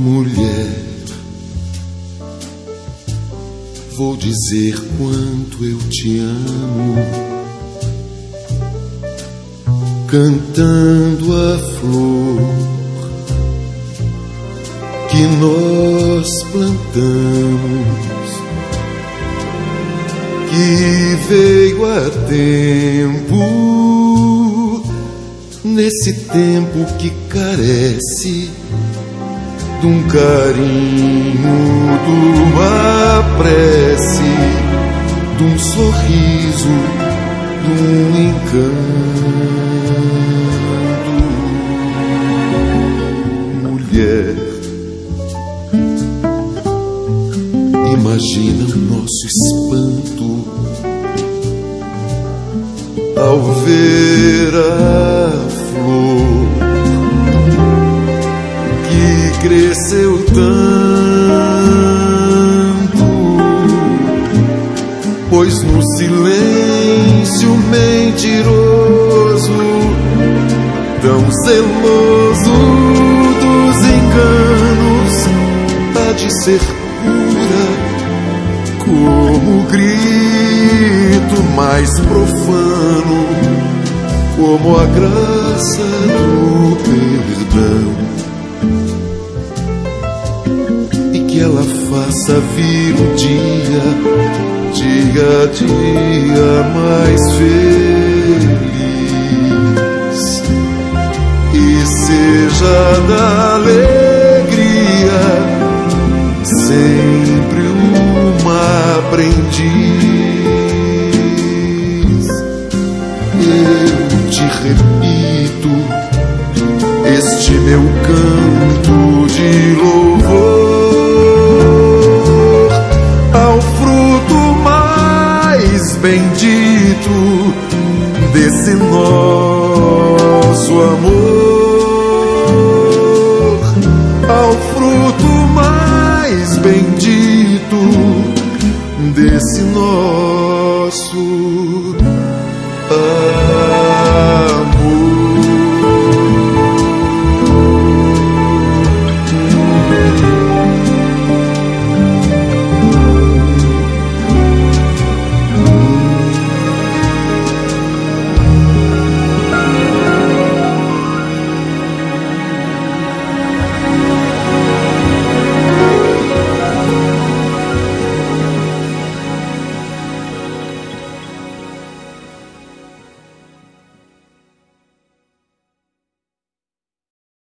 Mulher, vou dizer quanto eu te amo, cantando a flor que nós plantamos, que veio a tempo, nesse tempo que carece de um carinho, de uma prece, de um sorriso, de um encanto. Mulher, imagina o nosso espanto ao ver a flor que cresceu tanto, pois no silêncio mentiroso, tão zeloso dos enganos, há de ser pura como o grito mais profano, como a graça do perdão, e que ela faça vir um dia, dia a dia mais feliz, e seja da alegria sempre uma aprendiz. Eu te repito este meu canto de louvor ao fruto mais bendito desse nosso amor, ao fruto mais bendito desse nosso amor.